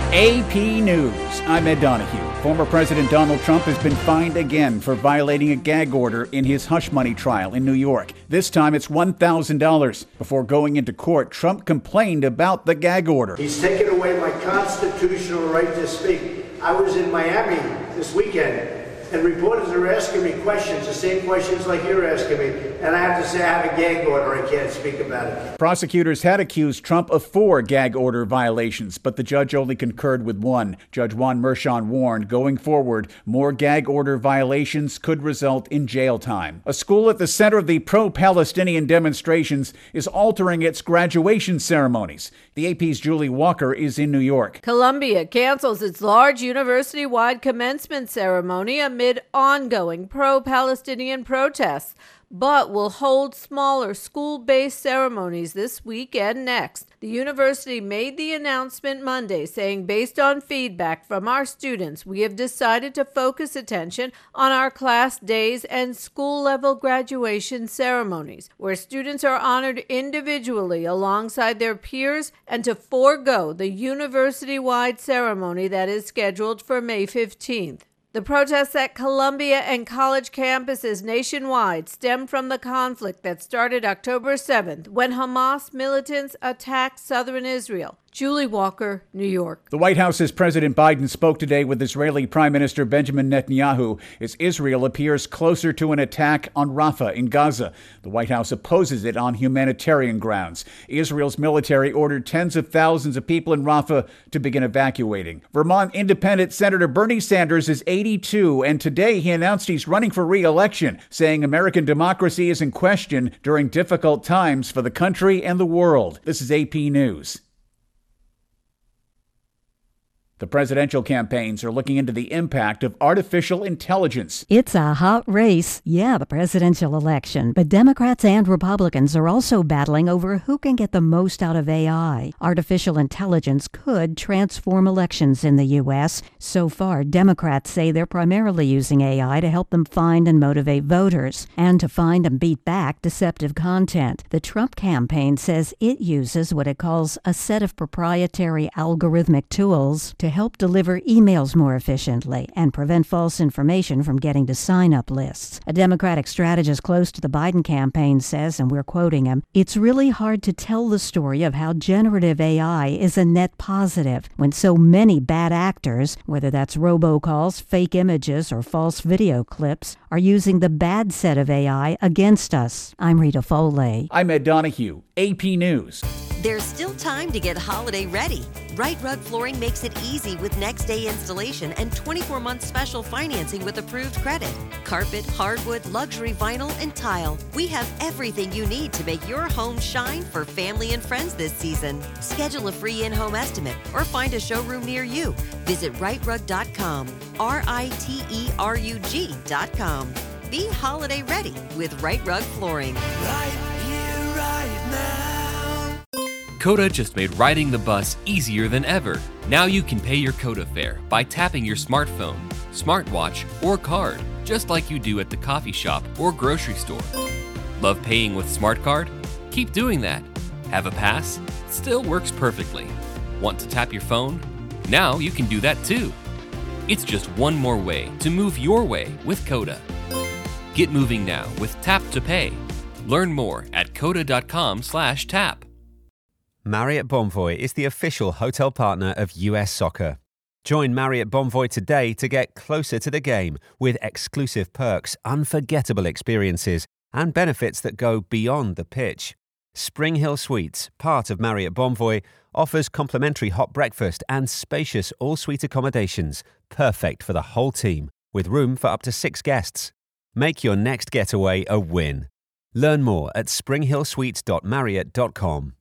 AP News. I'm Ed Donahue. Former President Donald Trump has been fined again for violating a gag order in his hush money trial in New York. This time it's $1,000. Before going into court, Trump complained about the gag order. He's taken away my constitutional right to speak. I was in Miami this weekend, and reporters are asking me questions, the same questions like you're asking me, and I have to say I have a gag order. I can't speak about it. Prosecutors had accused Trump of 4 gag order violations, but the judge only concurred with 1. Judge Juan Merchan warned going forward, more gag order violations could result in jail time. A school at the center of the pro-Palestinian demonstrations is altering its graduation ceremonies. The AP's Julie Walker is in New York. Columbia cancels its large university-wide commencement ceremony amid ongoing pro-Palestinian protests, but will hold smaller school-based ceremonies this week and next. The university made the announcement Monday, saying, based on feedback from our students, we have decided to focus attention on our class days and school-level graduation ceremonies, where students are honored individually alongside their peers, and to forego the university-wide ceremony that is scheduled for May 15th. The protests at Columbia and college campuses nationwide stem from the conflict that started October 7th when Hamas militants attacked southern Israel. Julie Walker, New York. The White House's President Biden spoke today with Israeli Prime Minister Benjamin Netanyahu as Israel appears closer to an attack on Rafah in Gaza. The White House opposes it on humanitarian grounds. Israel's military ordered tens of thousands of people in Rafah to begin evacuating. Vermont Independent Senator Bernie Sanders is 82, and today he announced he's running for re-election, saying American democracy is in question during difficult times for the country and the world. This is AP News. The presidential campaigns are looking into the impact of artificial intelligence. It's a hot race. Yeah, the presidential election. But Democrats and Republicans are also battling over who can get the most out of AI. Artificial intelligence could transform elections in the U.S. So far, Democrats say they're primarily using AI to help them find and motivate voters and to find and beat back deceptive content. The Trump campaign says it uses what it calls a set of proprietary algorithmic tools to help deliver emails more efficiently and prevent false information from getting to sign-up lists. A Democratic strategist close to the Biden campaign says, and we're quoting him, "It's really hard to tell the story of how generative AI is a net positive when so many bad actors, whether that's robocalls, fake images, or false video clips, are using the bad set of AI against us." I'm Rita Foley. I'm Ed Donahue, AP News. There's still time to get holiday ready. Right Rug Flooring makes it easy with next-day installation and 24-month special financing with approved credit. Carpet, hardwood, luxury vinyl, and tile. We have everything you need to make your home shine for family and friends this season. Schedule a free in-home estimate or find a showroom near you. Visit rightrug.com, RITERUG.com. Be holiday ready with Right Rug Flooring. Right here, right now. Coda just made riding the bus easier than ever. Now you can pay your Coda fare by tapping your smartphone, smartwatch, or card, just like you do at the coffee shop or grocery store. Love paying with Smart Card? Keep doing that. Have a pass? Still works perfectly. Want to tap your phone? Now you can do that too. It's just one more way to move your way with Coda. Get moving now with Tap to Pay. Learn more at coda.com/tap. Marriott Bonvoy is the official hotel partner of US Soccer. Join Marriott Bonvoy today to get closer to the game with exclusive perks, unforgettable experiences, and benefits that go beyond the pitch. Spring Hill Suites, part of Marriott Bonvoy, offers complimentary hot breakfast and spacious all-suite accommodations, perfect for the whole team, with room for up to 6 guests. Make your next getaway a win. Learn more at springhillsuites.marriott.com.